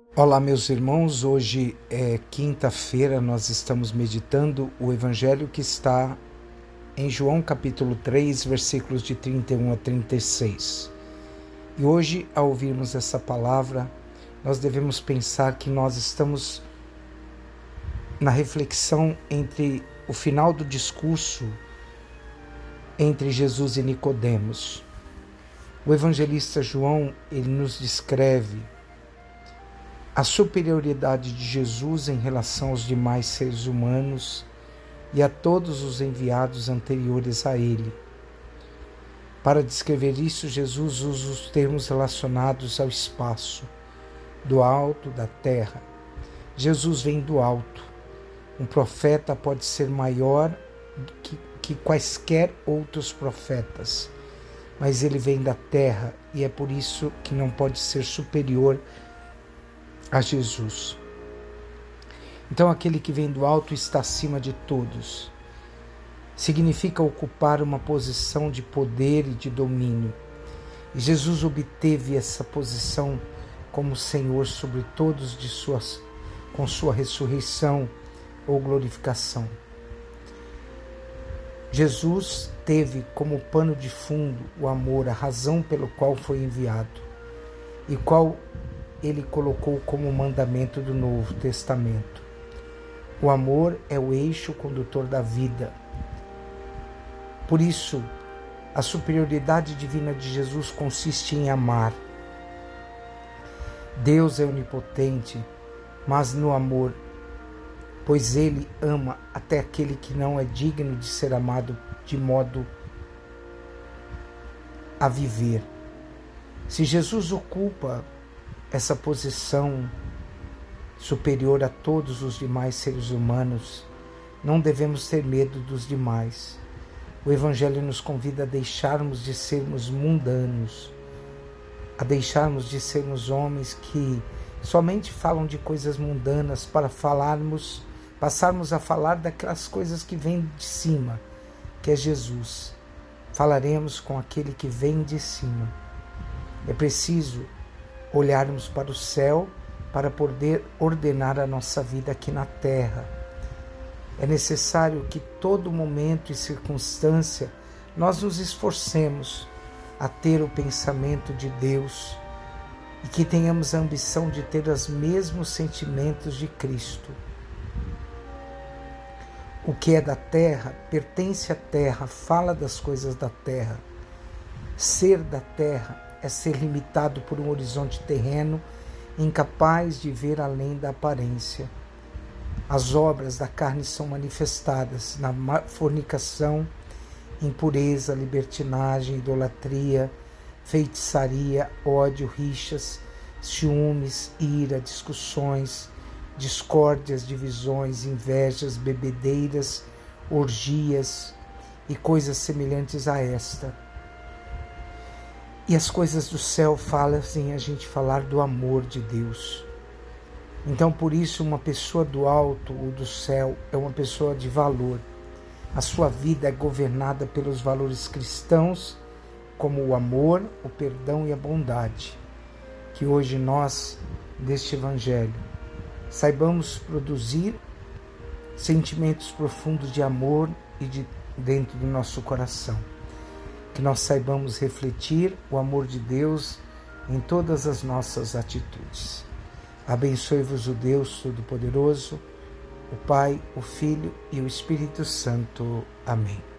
Olá, meus irmãos. Hoje é quinta-feira, nós estamos meditando o Evangelho que está em João capítulo 3, versículos de 31 a 36. E hoje, ao ouvirmos essa palavra, nós devemos pensar que nós estamos na reflexão entre o final do discurso entre Jesus e Nicodemos. O evangelista João, ele nos descreve a superioridade de Jesus em relação aos demais seres humanos e a todos os enviados anteriores a ele. Para descrever isso, Jesus usa os termos relacionados ao espaço, do alto, da terra. Jesus vem do alto. Um profeta pode ser maior que quaisquer outros profetas, mas ele vem da terra e é por isso que não pode ser superior a Jesus. Então, aquele que vem do alto está acima de todos. Significa ocupar uma posição de poder e de domínio. E Jesus obteve essa posição como Senhor sobre todos com sua ressurreição ou glorificação. Jesus teve como pano de fundo o amor, a razão pelo qual foi enviado, e qual ele colocou como mandamento do Novo Testamento. O amor é o eixo condutor da vida. Por isso, a superioridade divina de Jesus consiste em amar. Deus é onipotente, mas no amor, pois ele ama até aquele que não é digno de ser amado de modo a viver. Se Jesus ocupa essa posição superior a todos os demais seres humanos, não devemos ter medo dos demais. O Evangelho nos convida a deixarmos de sermos mundanos, a deixarmos de sermos homens que somente falam de coisas mundanas para passarmos a falar daquelas coisas que vêm de cima, que é Jesus. Falaremos com aquele que vem de cima. É preciso olharmos para o céu para poder ordenar a nossa vida aqui na terra. É necessário que todo momento e circunstância nós nos esforcemos a ter o pensamento de Deus e que tenhamos a ambição de ter os mesmos sentimentos de Cristo. O que é da terra pertence à terra, fala das coisas da terra. Ser da terra é ser limitado por um horizonte terreno, incapaz de ver além da aparência. As obras da carne são manifestadas na fornicação, impureza, libertinagem, idolatria, feitiçaria, ódio, rixas, ciúmes, ira, discussões, discórdias, divisões, invejas, bebedeiras, orgias e coisas semelhantes a esta. E as coisas do céu fazem a gente falar do amor de Deus. Então, por isso, uma pessoa do alto ou do céu é uma pessoa de valor. A sua vida é governada pelos valores cristãos, como o amor, o perdão e a bondade. Que hoje nós, deste Evangelho, saibamos produzir sentimentos profundos de amor e dentro do nosso coração. Que nós saibamos refletir o amor de Deus em todas as nossas atitudes. Abençoe-vos o Deus Todo-Poderoso, o Pai, o Filho e o Espírito Santo. Amém.